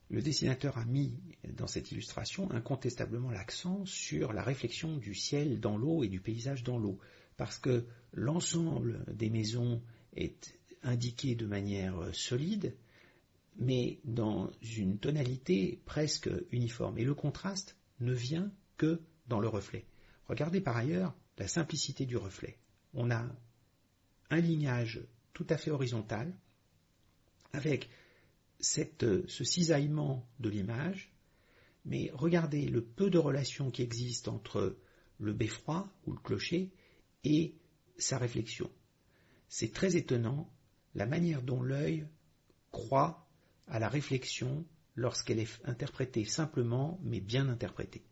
Le dessinateur a mis dans cette illustration incontestablement l'accent sur la réflexion du ciel dans l'eau et du paysage dans l'eau, parce que l'ensemble des maisons est indiqué de manière solide, mais dans une tonalité presque uniforme. Et le contraste ne vient que dans le reflet. Regardez par ailleurs la simplicité du reflet. On a un lignage tout à fait horizontal, avec ce cisaillement de l'image, mais regardez le peu de relation qui existe entre le beffroi ou le clocher et sa réflexion. C'est très étonnant la manière dont l'œil croit à la réflexion lorsqu'elle est interprétée simplement mais bien interprétée.